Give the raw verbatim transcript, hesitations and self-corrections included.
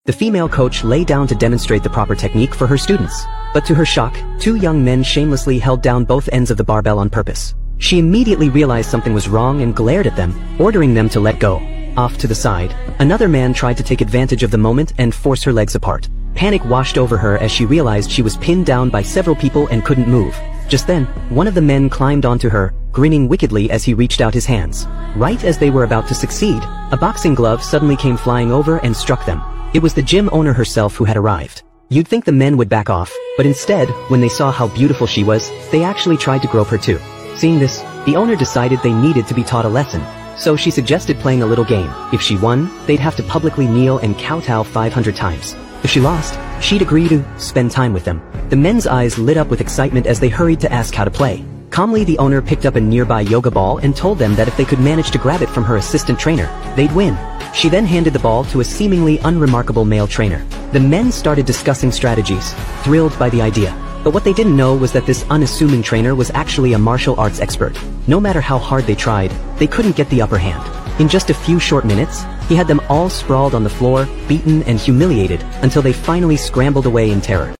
The female coach lay down to demonstrate the proper technique for her students. But to her shock, two young men shamelessly held down both ends of the barbell on purpose. She immediately realized something was wrong and glared at them, ordering them to let go. Off to the side, another man tried to take advantage of the moment and force her legs apart. Panic washed over her as she realized she was pinned down by several people and couldn't move. Just then, one of the men climbed onto her, grinning wickedly as he reached out his hands. Right as they were about to succeed, a boxing glove suddenly came flying over and struck them. It was the gym owner herself who had arrived. You'd think the men would back off, but instead, when they saw how beautiful she was, they actually tried to grope her too. Seeing this, the owner decided they needed to be taught a lesson. So she suggested playing a little game. If she won, they'd have to publicly kneel and kowtow five hundred times. If she lost, she'd agree to spend time with them. The men's eyes lit up with excitement as they hurried to ask how to play. Calmly, the owner picked up a nearby yoga ball and told them that if they could manage to grab it from her assistant trainer, they'd win. She then handed the ball to a seemingly unremarkable male trainer. The men started discussing strategies, thrilled by the idea. But what they didn't know was that this unassuming trainer was actually a martial arts expert. No matter how hard they tried, they couldn't get the upper hand. In just a few short minutes, he had them all sprawled on the floor, beaten and humiliated, until they finally scrambled away in terror.